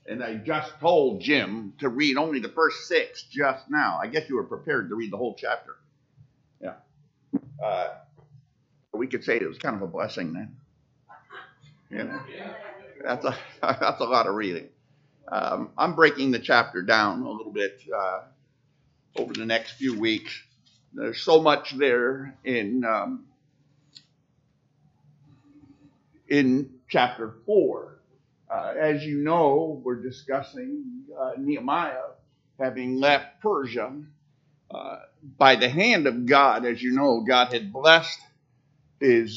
And I just told Jim to read only the first 6 just now. I guess you were prepared to read the whole chapter. Yeah. Uh, we could say it was kind of a blessing then. You know, that's a that's a lot of reading. I'm breaking the chapter down a little bit over the next few weeks. There's so much there in chapter 4. As you know, we're discussing Nehemiah having left Persia by the hand of God. As you know, God had blessed his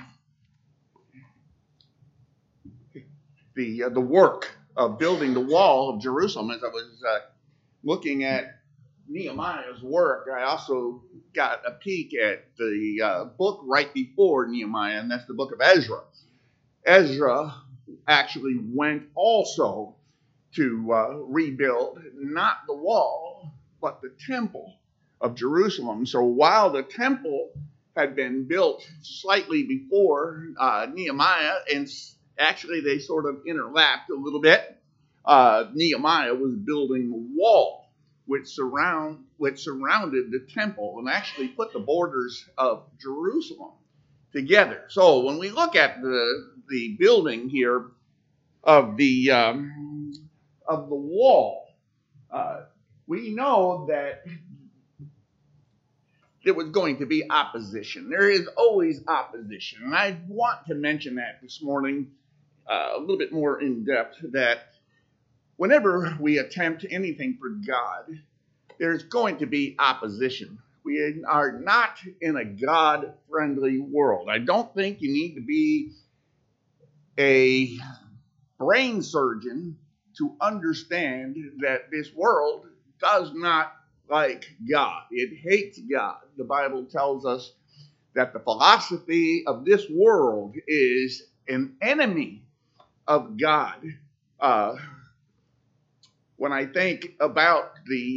the work of building the wall of Jerusalem. As I was looking at Nehemiah's work, I also got a peek at the book right before Nehemiah, and that's the book of Ezra. Ezra actually went also to rebuild not the wall, but the temple of Jerusalem. So while the temple had been built slightly before Nehemiah, and actually they sort of interlapped a little bit, Nehemiah was building the wall which surrounded the temple and actually put the borders of Jerusalem together. So when we look at the building here of the wall, we know that there was going to be opposition. There is always opposition, and I want to mention that this morning a little bit more in depth, that whenever we attempt anything for God, there's going to be opposition. We are not in a God-friendly world. I don't think you need to be a brain surgeon to understand that this world does not like God. It hates God. The Bible tells us that the philosophy of this world is an enemy of God. When I think about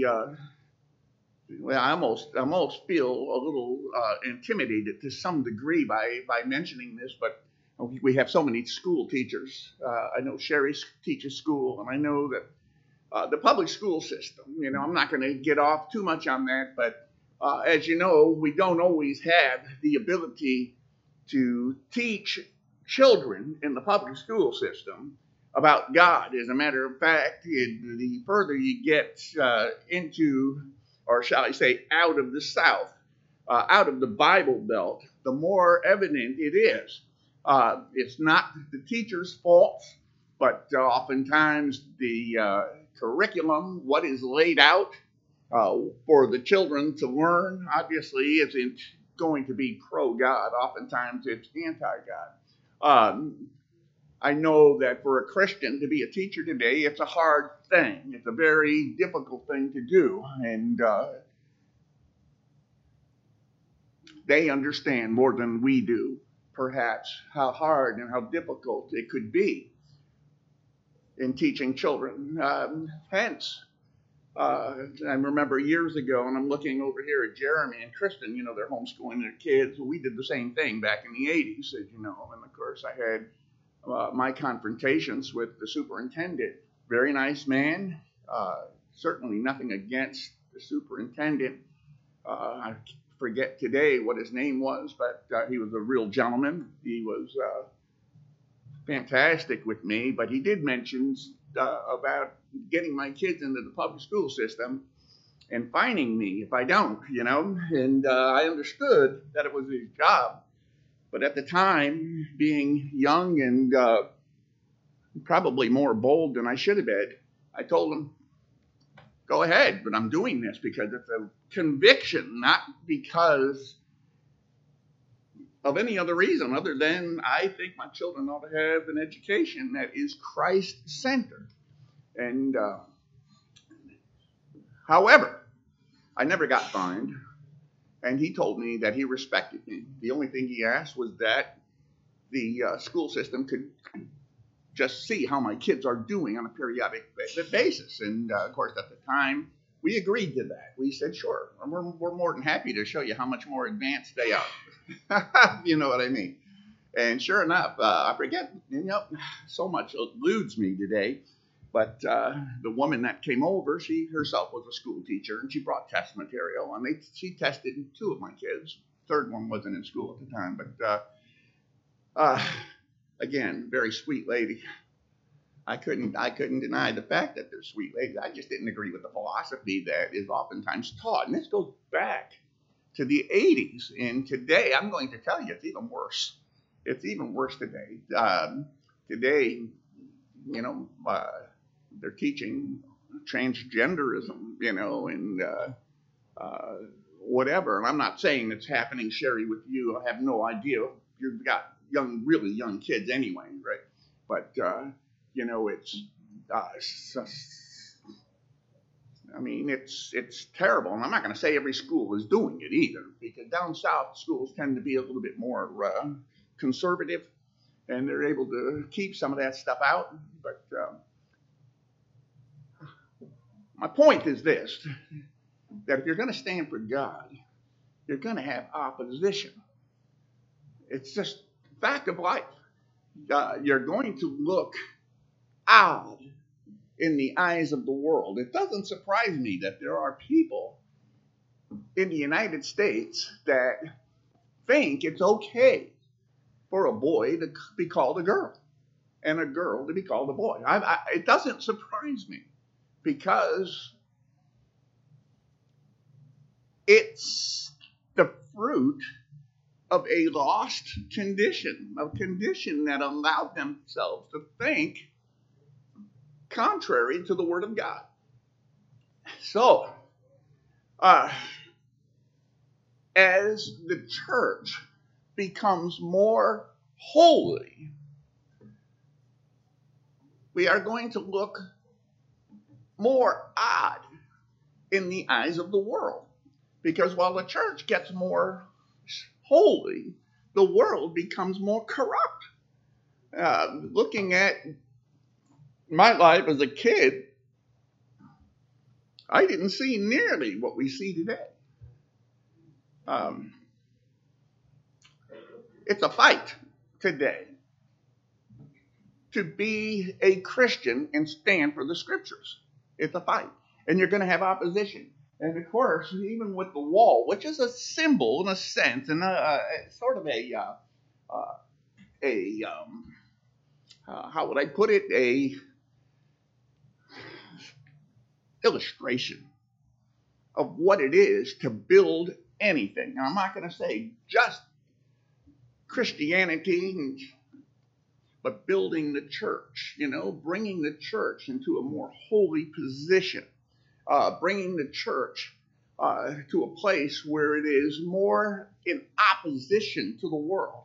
I almost feel a little intimidated to some degree by mentioning this, but we have so many school teachers. I know Sherry teaches school, and I know that the public school system, I'm not going to get off too much on that, but as you know, we don't always have the ability to teach children in the public school system about God. As a matter of fact, the further you get into, or shall I say, out of the South, out of the Bible Belt, the more evident it is. It's not the teacher's fault, but oftentimes the curriculum, what is laid out for the children to learn, obviously isn't going to be pro-God. Oftentimes it's anti-God. I know that for a Christian to be a teacher today, it's a hard thing. It's a very difficult thing to do. And they understand more than we do, perhaps, how hard and how difficult it could be in teaching children. Hence, I remember years ago, and I'm looking over here at Jeremy and Kristen, they're homeschooling their kids. We did the same thing back in the 80s, as you know. And of course, I had my confrontations with the superintendent. Very nice man. Certainly nothing against the superintendent. I forget today what his name was, but he was a real gentleman. He was fantastic with me, but he did mention about getting my kids into the public school system and fining me if I don't, and I understood that it was his job. But at the time, being young and probably more bold than I should have been, I told him, go ahead, but I'm doing this because it's a conviction, not because of any other reason other than I think my children ought to have an education that is Christ-centered. And however, I never got fined. And he told me that he respected me. The only thing he asked was that the school system could just see how my kids are doing on a periodic basis. And of course, at the time, we agreed to that. We said, sure, we're more than happy to show you how much more advanced they are. You know what I mean? And sure enough, I forget, so much eludes me today. But the woman that came over, she herself was a school teacher, and she brought test material, and she tested two of my kids. Third one wasn't in school at the time, but again, very sweet lady. I couldn't deny the fact that they're sweet ladies. I just didn't agree with the philosophy that is oftentimes taught, and this goes back to the 80s. And today, I'm going to tell you, it's even worse. It's even worse today. Today, they're teaching transgenderism, and whatever. And I'm not saying it's happening, Sherry, with you. I have no idea. You've got really young kids anyway, right? But it's terrible. And I'm not going to say every school is doing it either, because down south schools tend to be a little bit more conservative, and they're able to keep some of that stuff out. But my point is this, that if you're going to stand for God, you're going to have opposition. It's just a fact of life. You're going to look odd in the eyes of the world. It doesn't surprise me that there are people in the United States that think it's okay for a boy to be called a girl and a girl to be called a boy. It doesn't surprise me, because it's the fruit of a lost condition, a condition that allowed themselves to think contrary to the Word of God. So, as the church becomes more holy, we are going to look more odd in the eyes of the world. Because while the church gets more holy, the world becomes more corrupt. Looking at my life as a kid, I didn't see nearly what we see today. It's a fight today to be a Christian and stand for the scriptures. It's a fight. And you're going to have opposition. And of course, even with the wall, which is a symbol in a sense, and sort of how would I put it? A illustration of what it is to build anything. Now, I'm not going to say just Christianity, but building the church, bringing the church into a more holy position, bringing the church to a place where it is more in opposition to the world.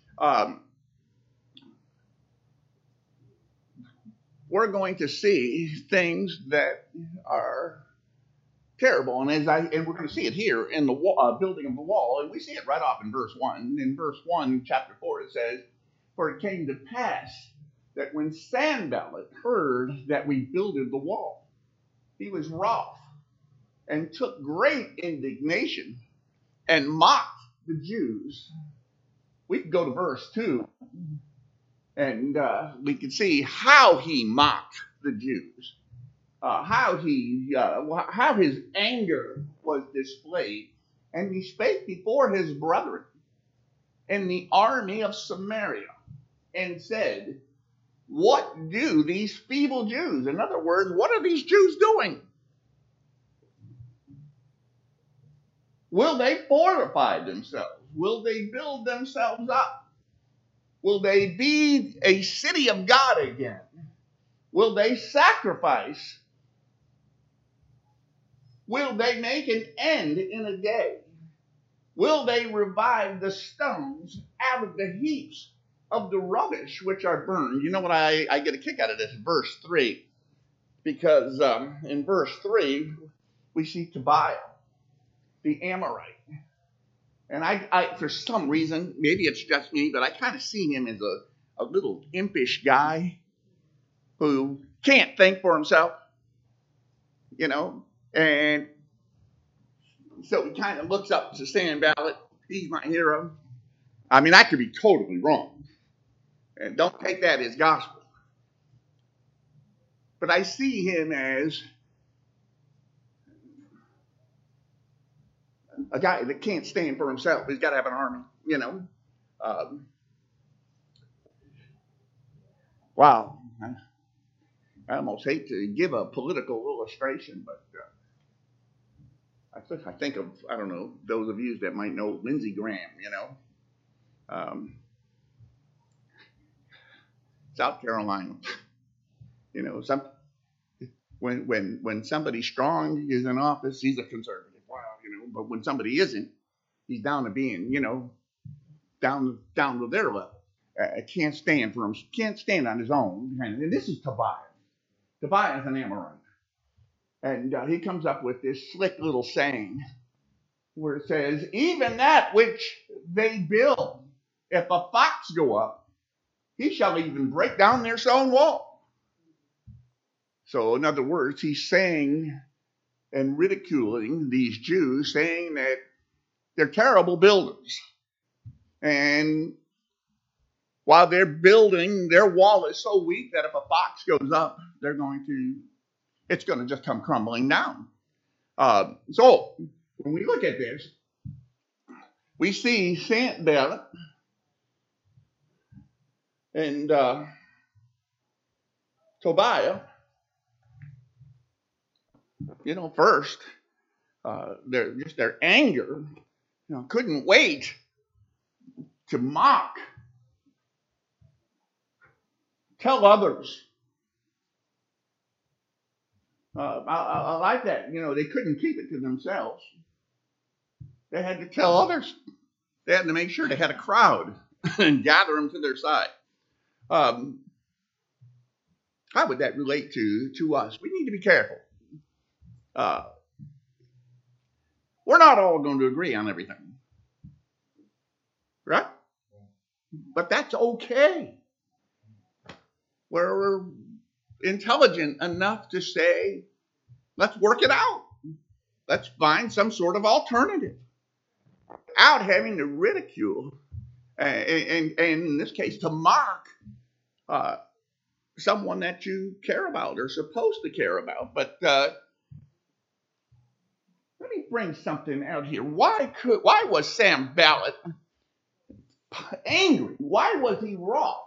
We're going to see things that are terrible, and we're going to see it here in the building of the wall, and we see it right off in verse 1. In verse 1, chapter 4, it says, "For it came to pass that when Sanballat heard that we builded the wall, he was wroth, and took great indignation, and mocked the Jews." We can go to verse 2, and we can see how he mocked the Jews. How his anger was displayed. And he spake before his brethren in the army of Samaria, and said, "What do these feeble Jews?" In other words, what are these Jews doing? Will they fortify themselves? Will they build themselves up? Will they be a city of God again? Will they sacrifice? Will they make an end in a day? Will they revive the stones out of the heaps of the rubbish which are burned? You know what I get a kick out of this? Verse 3. Because in verse 3, we see Tobiah, the Amorite. And I for some reason, maybe it's just me, but I kind of see him as a little impish guy who can't think for himself, and so he kind of looks up to Sanballat. He's my hero. I mean, I could be totally wrong, and don't take that as gospel. But I see him as a guy that can't stand for himself. He's got to have an army, you know. Um, wow. I almost hate to give a political illustration, but I think of, I don't know, those of you that might know Lindsey Graham, you know. South Carolina, you know, when somebody strong is in office, he's a conservative. Wow, you know, but when somebody isn't, he's down to being, you know, down to their level. Can't stand for him, can't stand on his own. And this is Tobiah. Tobiah is an Amorite. And he comes up with this slick little saying where it says, even that which they build, if a fox go up, he shall even break down their stone wall. So in other words, he's saying and ridiculing these Jews, saying that they're terrible builders. And while they're building, their wall is so weak that if a fox goes up, it's going to just come crumbling down. So when we look at this, we see Sanballat and Tobiah. You know, first, their anger, you know, couldn't wait to mock, tell others. I like that. You know, they couldn't keep it to themselves. They had to tell others. They had to make sure they had a crowd and gather them to their side. How would that relate to us? We need to be careful. We're not all going to agree on everything, right? But that's okay. We're intelligent enough to say, let's work it out. Let's find some sort of alternative without having to ridicule and in this case to mock someone that you care about or supposed to care about. But let me bring something out here. Why was Sanballat angry? Why was he wroth?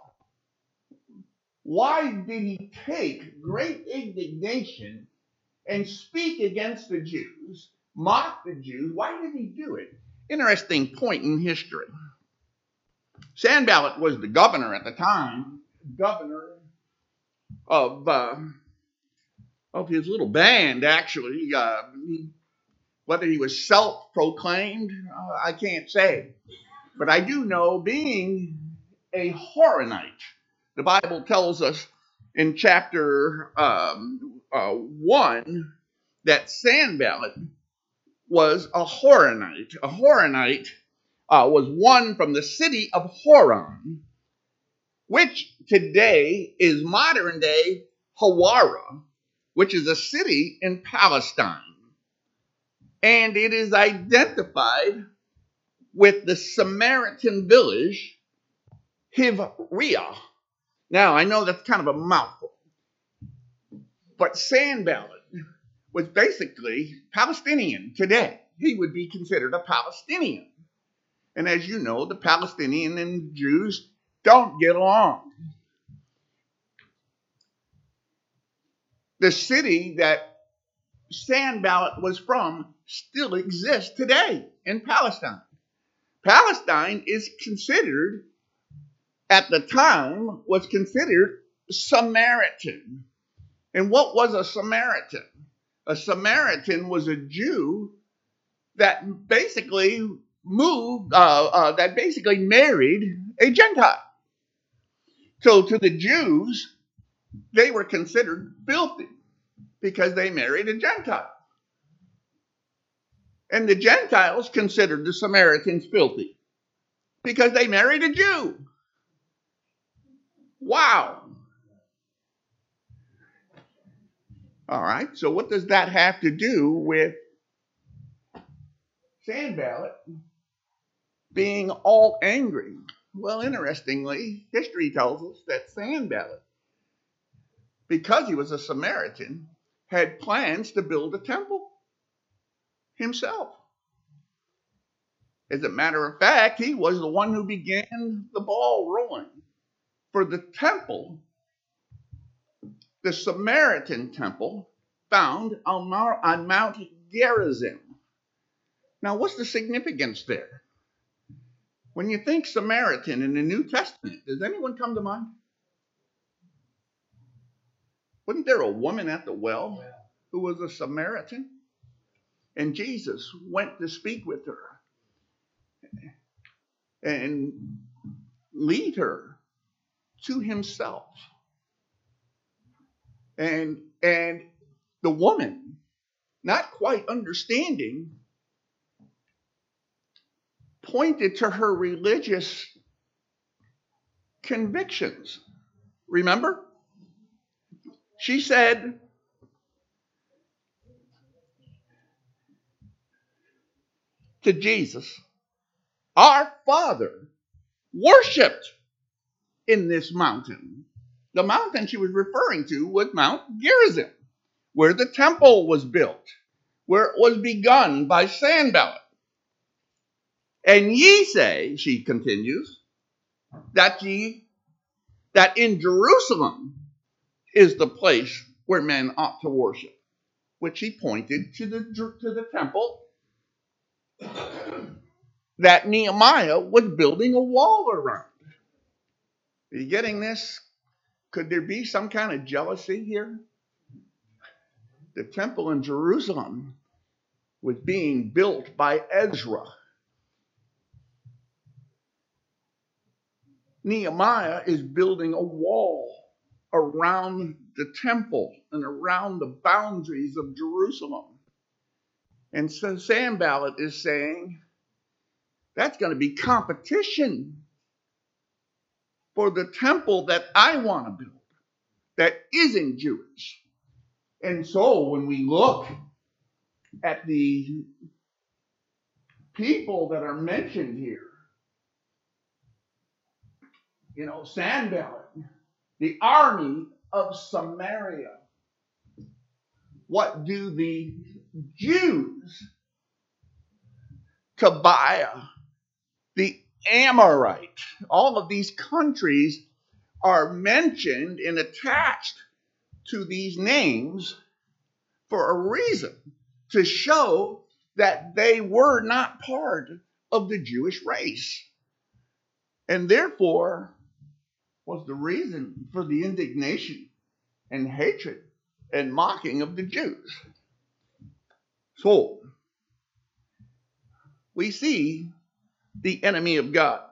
Why did he take great indignation and speak against the Jews, mock the Jews? Why did he do it? Interesting point in history. Sanballat was the governor at the time, governor of his little band, actually. Whether he was self-proclaimed, I can't say. But I do know, being a Horonite, the Bible tells us in chapter 1 that Sanballat was a Horonite. A Horonite was one from the city of Horon, which today is modern-day Hawara, which is a city in Palestine. And it is identified with the Samaritan village, Hivriah. Now, I know that's kind of a mouthful, but Sanballat was basically Palestinian today. He would be considered a Palestinian. And as you know, the Palestinian and the Jews don't get along. The city that Sanballat was from still exists today in Palestine. Palestine is considered, at the time, was considered Samaritan. And what was a Samaritan? A Samaritan was a Jew that basically married a Gentile. So to the Jews, they were considered filthy because they married a Gentile. And the Gentiles considered the Samaritans filthy because they married a Jew. Wow. All right, so what does that have to do with Sanballat being all angry? Well, interestingly, history tells us that Sanballat because he was a Samaritan, had plans to build a temple himself. As a matter of fact, he was the one who began the ball rolling for the temple, the Samaritan temple found on Mount Gerizim. Now, what's the significance there? When you think Samaritan in the New Testament, does anyone come to mind? Wasn't there a woman at the well who was a Samaritan? And Jesus went to speak with her and lead her to himself. And the woman, not quite understanding, pointed to her religious convictions. Remember? She said, to Jesus, our father worshipped in this mountain. The mountain she was referring to was Mount Gerizim, where the temple was built, where it was begun by Sanballat. And ye say, she continues, that in Jerusalem is the place where men ought to worship, which he pointed to the temple that Nehemiah was building a wall around. Are you getting this? Could there be some kind of jealousy here? The temple in Jerusalem was being built by Ezra. Nehemiah is building a wall around the temple and around the boundaries of Jerusalem. And so Sanballat is saying, that's going to be competition for the temple that I want to build, that isn't Jewish. And so when we look at the people that are mentioned here, Sanballat, the army of Samaria, what do the Jews, Tobiah, the Amorite, all of these countries are mentioned and attached to these names for a reason, to show that they were not part of the Jewish race. And therefore was the reason for the indignation and hatred and mocking of the Jews. So, we see the enemy of God.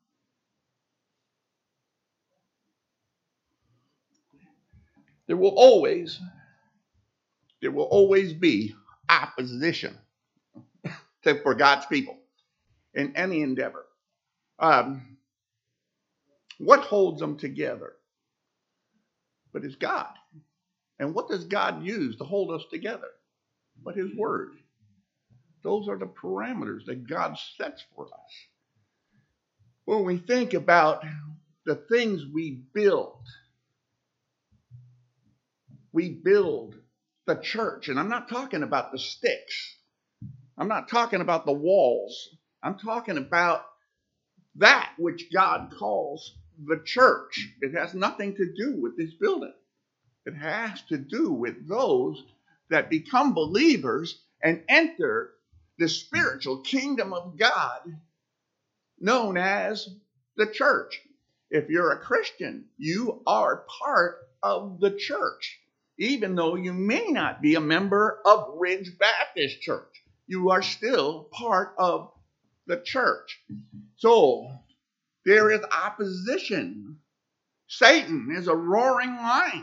There will always be opposition for God's people in any endeavor. What holds them together? But it's God. And what does God use to hold us together? But his word. Those are the parameters that God sets for us. When we think about the things we build the church, and I'm not talking about the sticks. I'm not talking about the walls. I'm talking about that which God calls the church. It has nothing to do with this building. It has to do with those that become believers and enter the spiritual kingdom of God known as the church. If you're a Christian, you are part of the church. Even though you may not be a member of Ridge Baptist Church, you are still part of the church. So there is opposition. Satan is a roaring lion,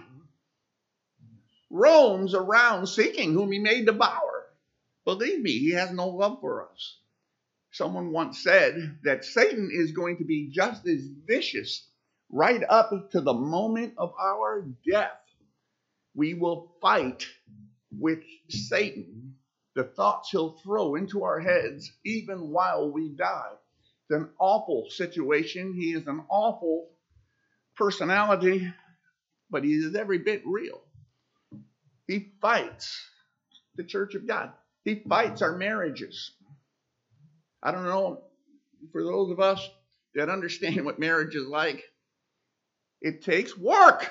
roams around seeking whom he may devour. Believe me, he has no love for us. Someone once said that Satan is going to be just as vicious right up to the moment of our death. We will fight with Satan, the thoughts he'll throw into our heads even while we die. It's an awful situation. He is an awful personality, but he is every bit real. He fights the church of God. He fights our marriages. I don't know, for those of us that understand what marriage is like, it takes work.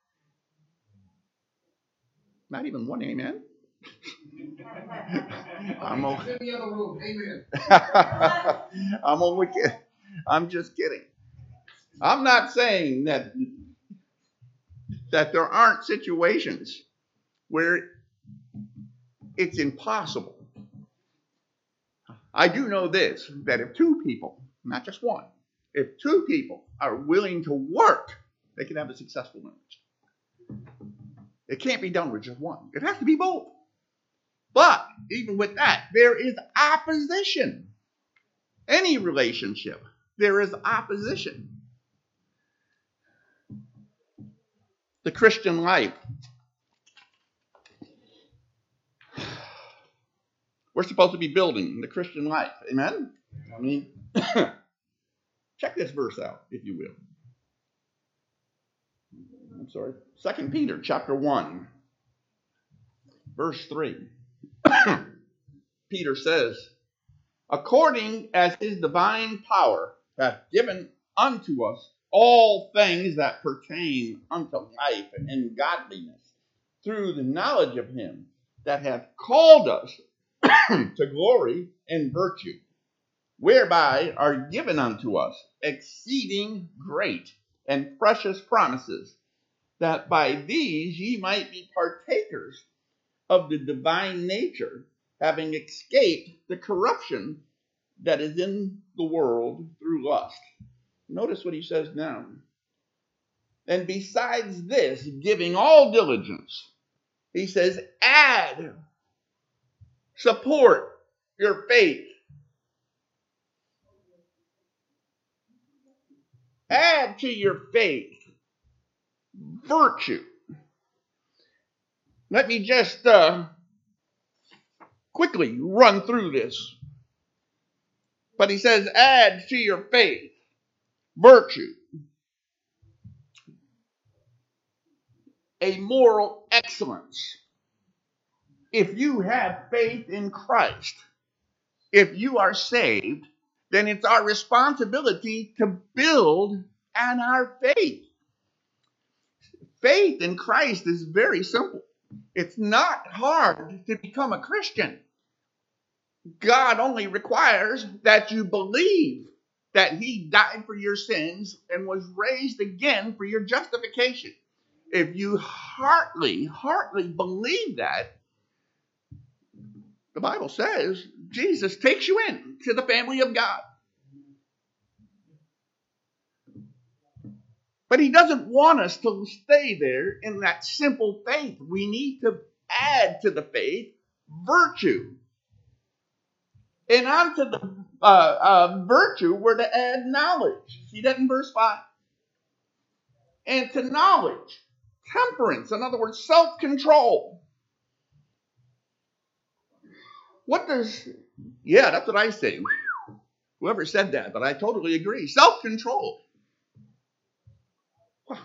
Not even one amen. I'm only kidding. I'm just kidding. I'm not saying that there aren't situations where it's impossible. I do know this, that if two people, not just one, if two people are willing to work, they can have a successful marriage. It can't be done with just one. It has to be both. But even with that, there is opposition. Any relationship, there is opposition. The Christian life. We're supposed to be building the Christian life. Amen? I mean, check this verse out, if you will. I'm sorry. 2 Peter chapter 1, verse 3. Peter says, according as his divine power hath given unto us all things that pertain unto life and godliness, through the knowledge of him that hath called us to glory and virtue, whereby are given unto us exceeding great and precious promises, that by these ye might be partakers of the divine nature, having escaped the corruption that is in the world through lust. Notice what he says now. And besides this, giving all diligence, he says, add, support your faith. Add to your faith virtue. Let me just quickly run through this. But he says, add to your faith virtue, a moral excellence. If you have faith in Christ, if you are saved, then it's our responsibility to build on our faith. Faith in Christ is very simple. It's not hard to become a Christian. God only requires that you believe that he died for your sins and was raised again for your justification. If you heartily believe that, the Bible says Jesus takes you in to the family of God. But he doesn't want us to stay there in that simple faith. We need to add to the faith virtue. And onto the virtue, we're to add knowledge. See that in verse 5? And to knowledge, temperance, in other words, self-control. Yeah, that's what I say. Whoever said that, but I totally agree. Self-control. Wow.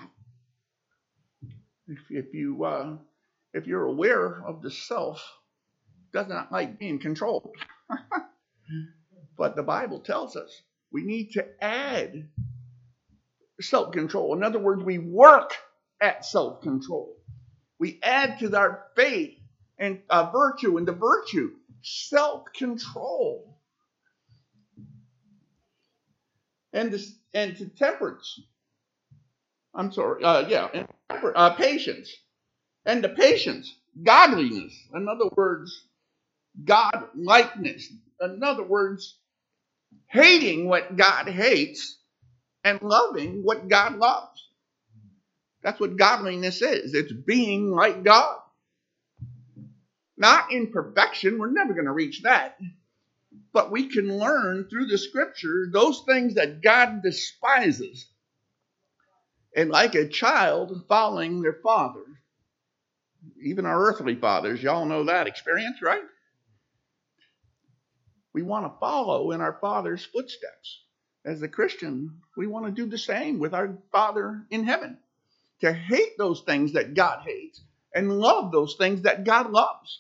If you're aware of the self, does not like being controlled. But the Bible tells us we need to add self-control. In other words, we work at self-control. We add to our faith and virtue, and the virtue, self-control. And to temperance. Patience. And to patience, godliness. In other words, God-likeness. In other words, hating what God hates and loving what God loves. That's what godliness is. It's being like God. Not in perfection. We're never going to reach that. But we can learn through the scripture those things that God despises. And like a child following their father, even our earthly fathers, y'all know that experience, right? We want to follow in our Father's footsteps. As a Christian, we want to do the same with our Father in heaven. to hate those things that God hates and love those things that God loves.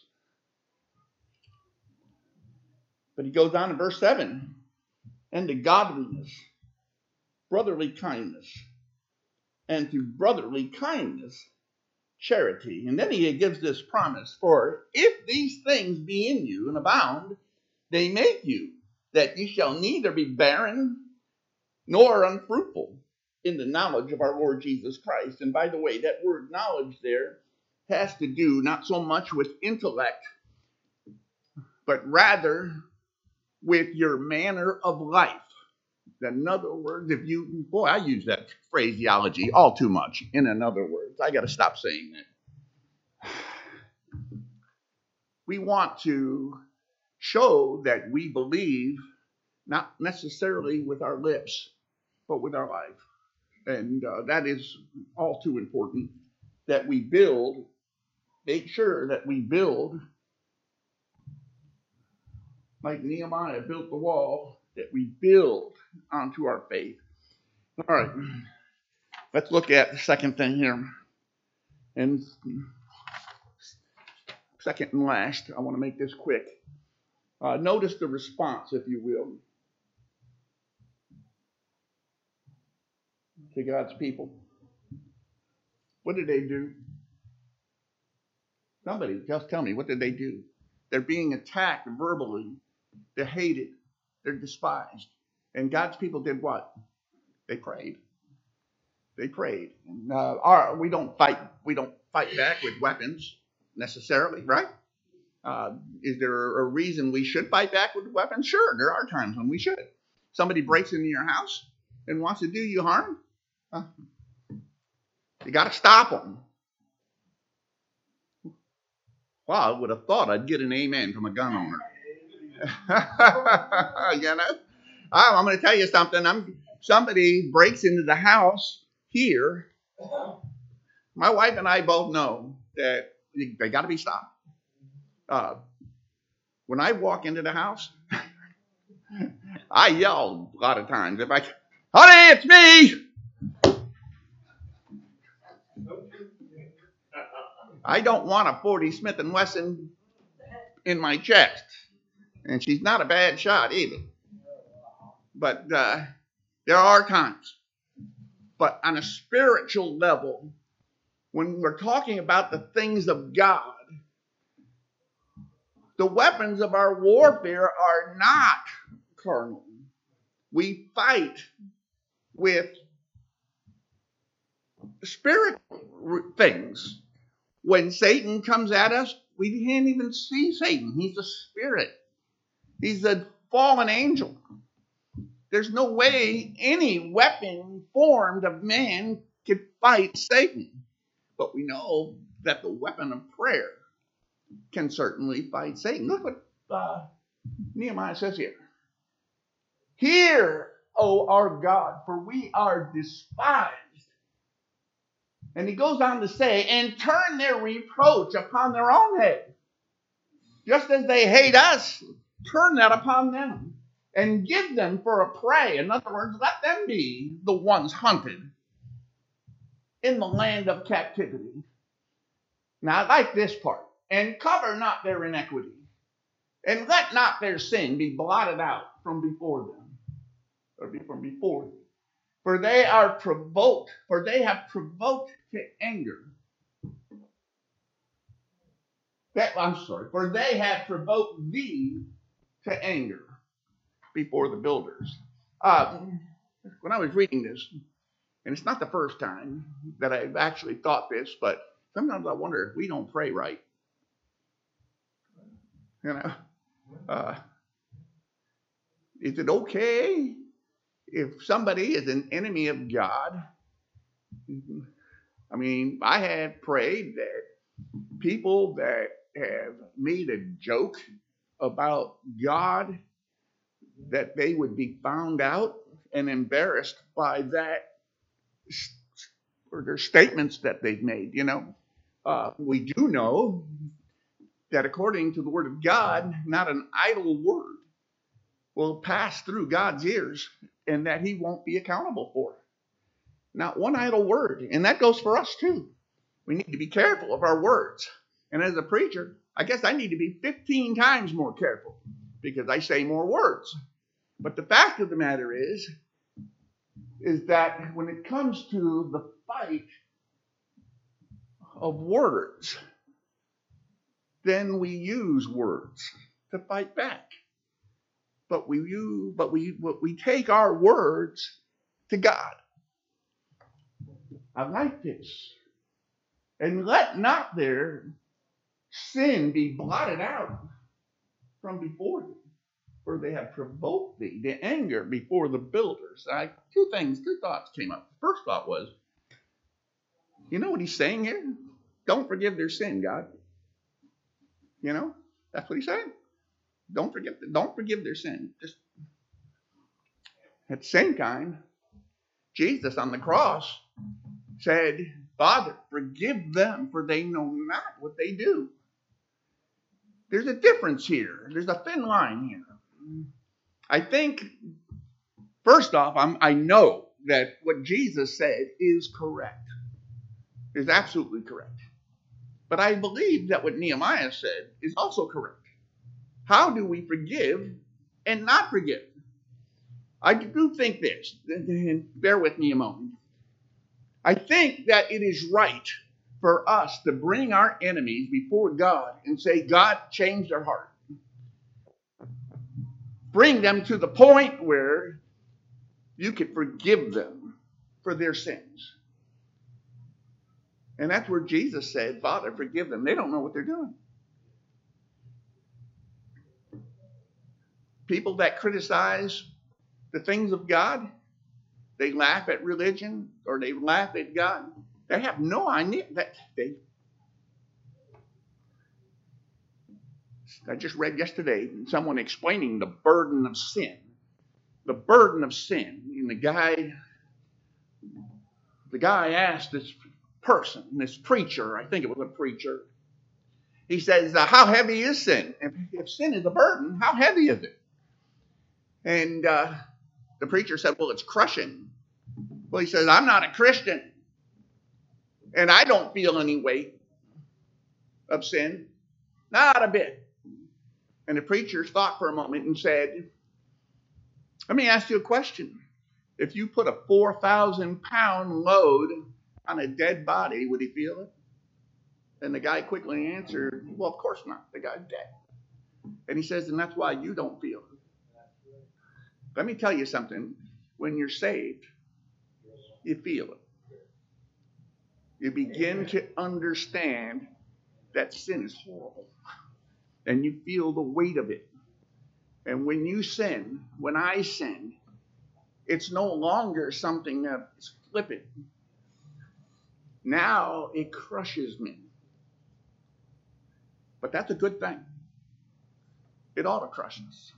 But he goes on in verse 7, and to godliness, brotherly kindness, and to brotherly kindness, charity. And then he gives this promise, for if these things be in you and abound, they make you that ye shall neither be barren nor unfruitful in the knowledge of our Lord Jesus Christ. And by the way, that word knowledge there has to do not so much with intellect, but rather with your manner of life. In other words, I use that phraseology all too much. In other words, I got to stop saying that. We want to show that we believe, not necessarily with our lips, but with our life. And that is all too important, that we make sure that we build, like Nehemiah built the wall, that we build onto our faith. All right, let's look at the second thing here. And second and last, I want to make this quick. Notice the response, if you will, to God's people. What did they do? Somebody just tell me, what did they do? They're being attacked verbally. They're hated. They're despised. And God's people did what? They prayed. They prayed. And, we don't fight back with weapons necessarily, right? Is there a reason we should fight back with weapons? Sure, there are times when we should. Somebody breaks into your house and wants to do you harm, you got to stop them. Wow, I would have thought I'd get an amen from a gun owner. You know, I'm going to tell you something. Somebody breaks into the house here. My wife and I both know that they got to be stopped. When I walk into the house, I yell a lot of times. If I, honey, it's me. I don't want a 40 Smith & Wesson in my chest. And she's not a bad shot either. But there are times. But on a spiritual level, when we're talking about the things of God, the weapons of our warfare are not carnal. We fight with spiritual things. When Satan comes at us, we can't even see Satan. He's a spirit. He's a fallen angel. There's no way any weapon formed of man could fight Satan. But we know that the weapon of prayer can certainly fight Satan. Look what Nehemiah says here. Hear, O our God, for we are despised. And he goes on to say, and turn their reproach upon their own head. Just as they hate us, turn that upon them. And give them for a prey. In other words, let them be the ones hunted in the land of captivity. Now, I like this part. And cover not their iniquity. And let not their sin be blotted out from before them. Or from before them. For they are provoked. For they have provoked to anger. For they have provoked thee to anger before the builders. When I was reading this, and it's not the first time that I've actually thought this, but sometimes I wonder if we don't pray right. You know, is it okay if somebody is an enemy of God? I mean, I have prayed that people that have made a joke about God, that they would be found out and embarrassed by that, or their statements that they've made. You know, we do know that according to the word of God, not an idle word will pass through God's ears, and that he won't be accountable for it. Not one idle word. And that goes for us too. We need to be careful of our words. And as a preacher, I guess I need to be 15 times more careful because I say more words. But the fact of the matter is that when it comes to the fight of words, then we use words to fight back. But we take our words to God. I like this. And let not their sin be blotted out from before thee, for they have provoked thee to anger before the builders. Two thoughts came up. The first thought was, you know what he's saying here? Don't forgive their sin, God. You know, that's what he's saying. Don't forgive their sin. Just at the same time, Jesus on the cross said, Father, forgive them, for they know not what they do. There's a difference here. There's a thin line here. I think, first off, I know that what Jesus said is correct. Is absolutely correct. But I believe that what Nehemiah said is also correct. How do we forgive and not forgive? I do think this, and bear with me a moment. I think that it is right for us to bring our enemies before God and say, God, change their heart. Bring them to the point where you can forgive them for their sins. And that's where Jesus said, Father, forgive them. They don't know what they're doing. People that criticize the things of God, they laugh at religion or they laugh at God. They have no idea that I just read yesterday someone explaining the burden of sin. The burden of sin. And the guy asked this person, this preacher, I think it was a preacher, he says, how heavy is sin? If sin is a burden, how heavy is it? And the preacher said, well, it's crushing. Well, he says, I'm not a Christian. And I don't feel any weight of sin. Not a bit. And the preacher thought for a moment and said, let me ask you a question. If you put a 4,000-pound load on a dead body, would he feel it? And the guy quickly answered, well, of course not. The guy's dead. And he says, and that's why you don't feel it. Let me tell you something. When you're saved, you feel it. You begin to understand that sin is horrible. And you feel the weight of it. And when you sin, when I sin, it's no longer something that's flippant. Now it crushes me. But that's a good thing. It ought to crush us.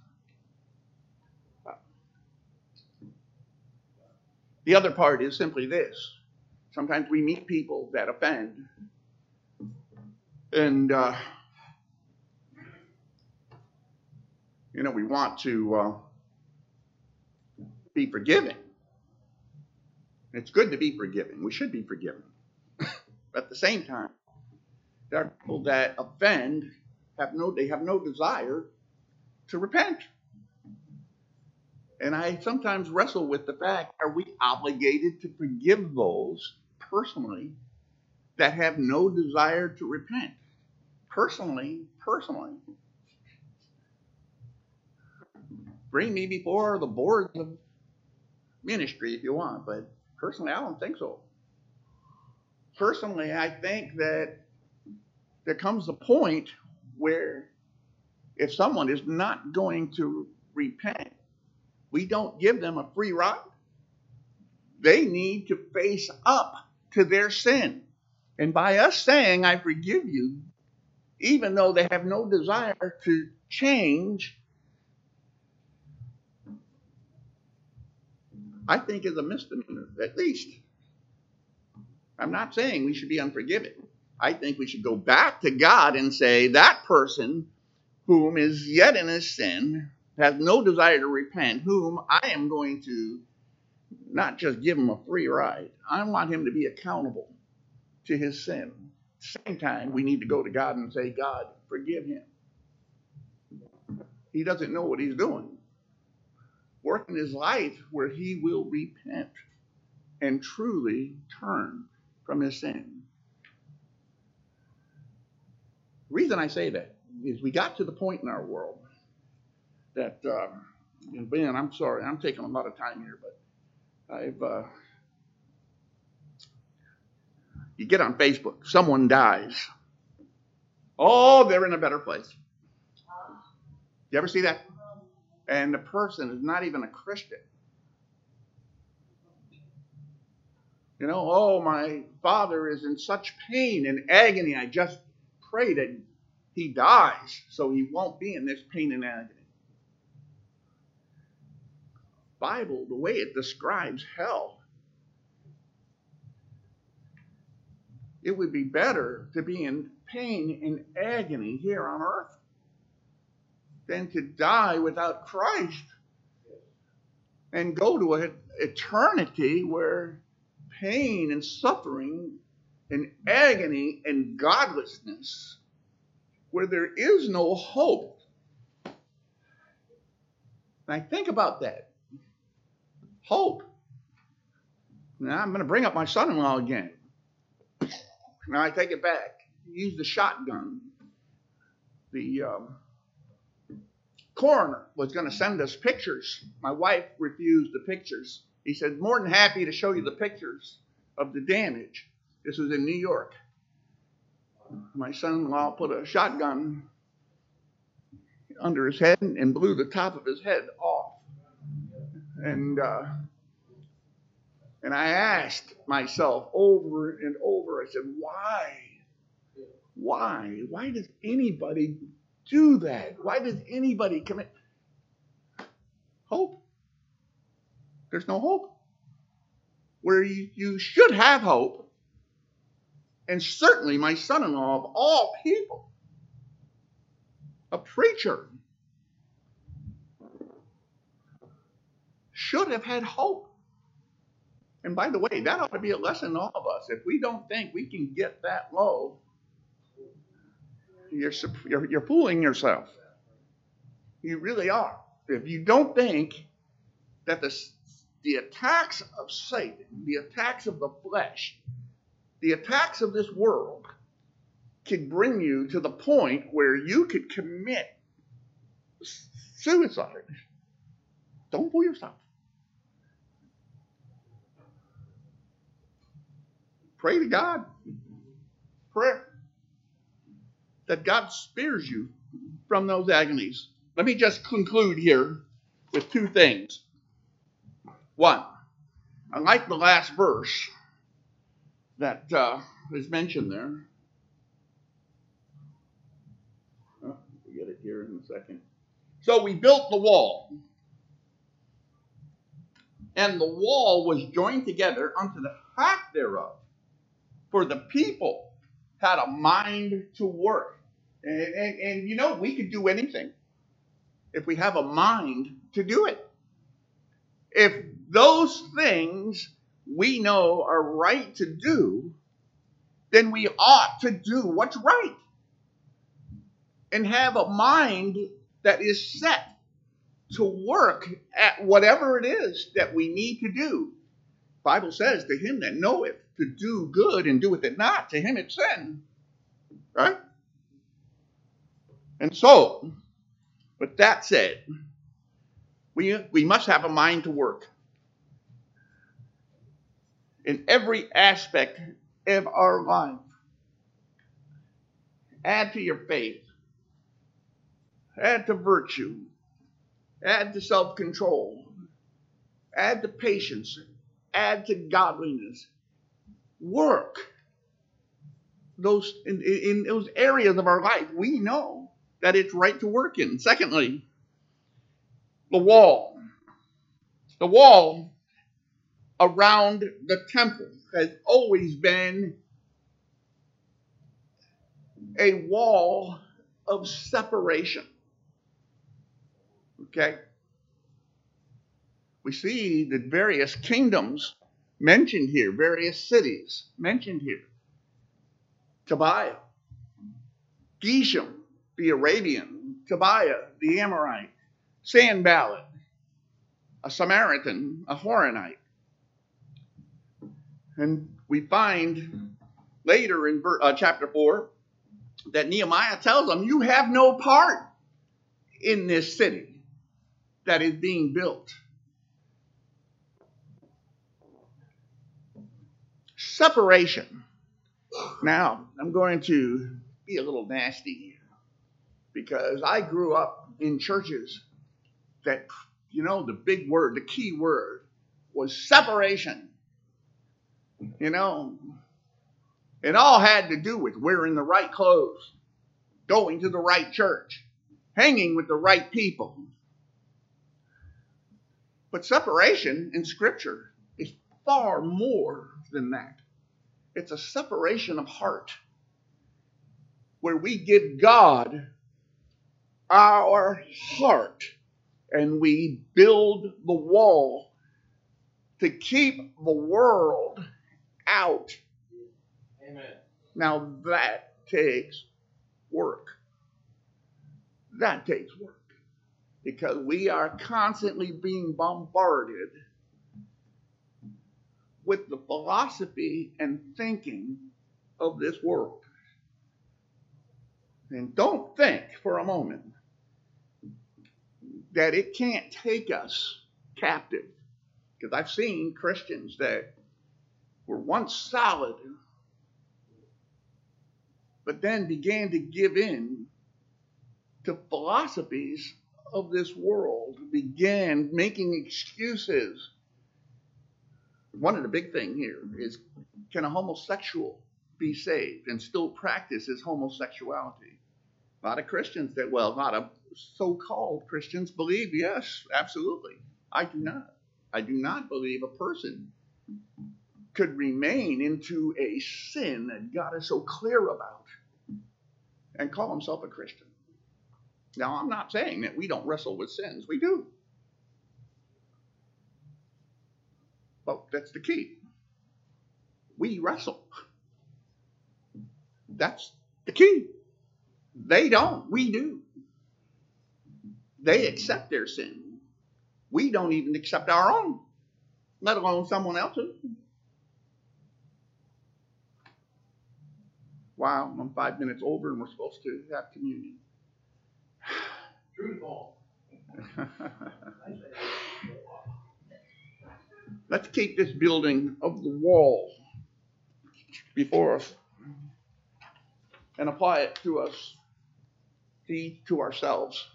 The other part is simply this. Sometimes we meet people that offend. And, we want to be forgiving. It's good to be forgiving. We should be forgiving. But at the same time, there are people that offend, have no desire to repent. And I sometimes wrestle with the fact, are we obligated to forgive those personally that have no desire to repent? Personally. Bring me before the boards of ministry if you want, but personally, I don't think so. Personally, I think that there comes a point where if someone is not going to repent, we don't give them a free ride. They need to face up to their sin. And by us saying, I forgive you, even though they have no desire to change, I think is a misdemeanor, at least. I'm not saying we should be unforgiving. I think we should go back to God and say, that person whom is yet in his sin, has no desire to repent, whom I am going to not just give him a free ride. I want him to be accountable to his sin. At the same time, we need to go to God and say, God, forgive him. He doesn't know what he's doing. Work in his life where he will repent and truly turn from his sin. The reason I say that is we got to the point in our world that, and Ben, I'm sorry, I'm taking a lot of time here, but you get on Facebook, someone dies. Oh, they're in a better place. You ever see that? And the person is not even a Christian. You know, oh, my father is in such pain and agony. I just pray that he dies so he won't be in this pain and agony. Bible, the way it describes hell, it would be better to be in pain and agony here on earth than to die without Christ and go to an eternity where pain and suffering and agony and godlessness, where there is no hope. And I think about that. Hope. Now I'm going to bring up my son-in-law again. Now I take it back. He used the shotgun. The coroner was going to send us pictures. My wife refused the pictures. He said, more than happy to show you the pictures of the damage. This was in New York. My son-in-law put a shotgun under his head and blew the top of his head off. And I asked myself over and over, I said, why? Why does anybody do that? Why does anybody commit? Hope. There's no hope. Where you should have hope, and certainly my son-in-law, of all people, a preacher, should have had hope. And by the way, that ought to be a lesson to all of us. If we don't think we can get that low, you're fooling yourself. You really are. If you don't think that the attacks of Satan, the attacks of the flesh, the attacks of this world can bring you to the point where you could commit suicide, don't fool yourself. Pray to God. Prayer. That God spares you from those agonies. Let me just conclude here with two things. One, I like the last verse that is mentioned there. I'll get it here in a second. So we built the wall. And the wall was joined together unto the half thereof. For the people had a mind to work. And you know, we could do anything if we have a mind to do it. If those things we know are right to do, then we ought to do what's right. And have a mind that is set to work at whatever it is that we need to do. The Bible says, to him that knoweth to do good and doeth it not, to him it's sin. Right? And so, with that said, we must have a mind to work. In every aspect of our life. Add to your faith. Add to virtue. Add to self-control. Add to patience. Add to godliness. Work. In those areas of our life, we know that it's right to work in. Secondly, the wall. The wall around the temple has always been a wall of separation. Okay? We see the various kingdoms mentioned here, various cities mentioned here. Tobiah, Geshem, the Arabian, Tobiah, the Amorite, Sanballat, a Samaritan, a Horonite. And we find later in chapter 4 that Nehemiah tells them, you have no part in this city that is being built. Separation. Now, I'm going to be a little nasty because I grew up in churches that, the big word, the key word was separation. It all had to do with wearing the right clothes, going to the right church, hanging with the right people. But separation in Scripture is far more than that. It's a separation of heart where we give God our heart and we build the wall to keep the world out. Amen. Now that takes work. That takes work. Because we are constantly being bombarded with the philosophy and thinking of this world. And don't think for a moment that it can't take us captive. Because I've seen Christians that were once solid, but then began to give in to philosophies of this world, began making excuses. One of the big things here is, can a homosexual be saved and still practice his homosexuality? A lot of Christians a lot of so-called Christians believe, yes, absolutely. I do not. I do not believe a person could remain into a sin that God is so clear about and call himself a Christian. Now, I'm not saying that we don't wrestle with sins. We do. But that's the key. We wrestle. That's the key. They don't. We do. They accept their sin. We don't even accept our own, let alone someone else's. Wow, I'm 5 minutes over and we're supposed to have communion. Truthful. Let's keep this building of the wall before us and apply it to us, to ourselves,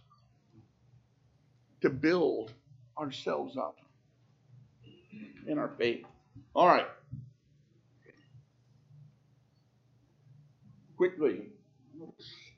to build ourselves up in our faith. All right. Quickly.